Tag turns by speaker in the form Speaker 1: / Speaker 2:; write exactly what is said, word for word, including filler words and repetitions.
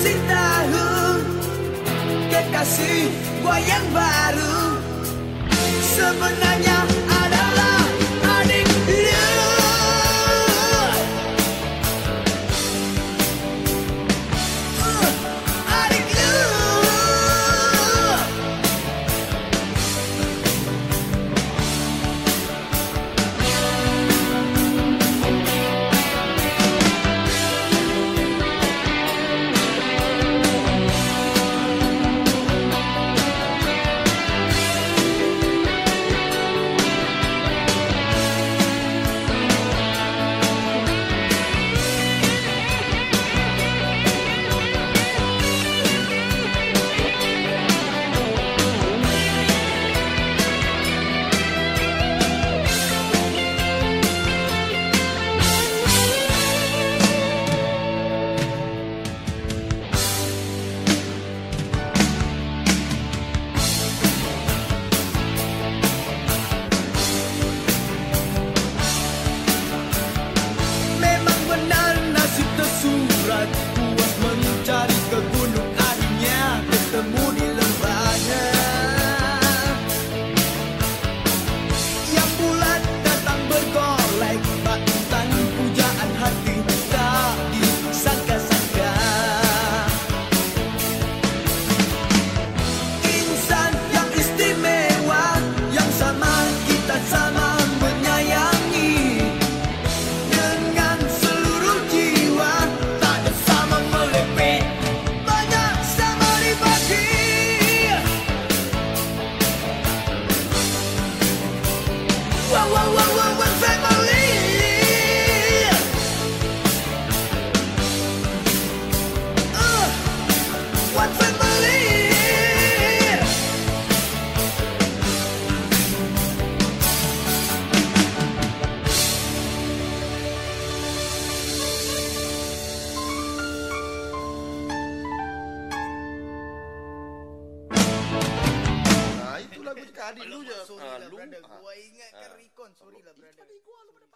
Speaker 1: kasih tahu kekasih gua yang baru sebenarnya adalah adik lu. Uh, adik lu. Puas mencari ke gunung, akhirnya ketemu di lembahnya. Yang bulat datang bergolek, batutan pujaan hati tak disangka-sangka. Insan yang istimewa, yang sama kita sama menyayangi. Dengan seluruh jiwa, banyak sama dibagi. Wow, wow, wow, wow, one family. Uh, one family.
Speaker 2: Itu lagu cakap adik lu je.
Speaker 3: Sorry lah brother,
Speaker 2: Ah.
Speaker 3: gua ingat kan Recon. Sorry lah brother.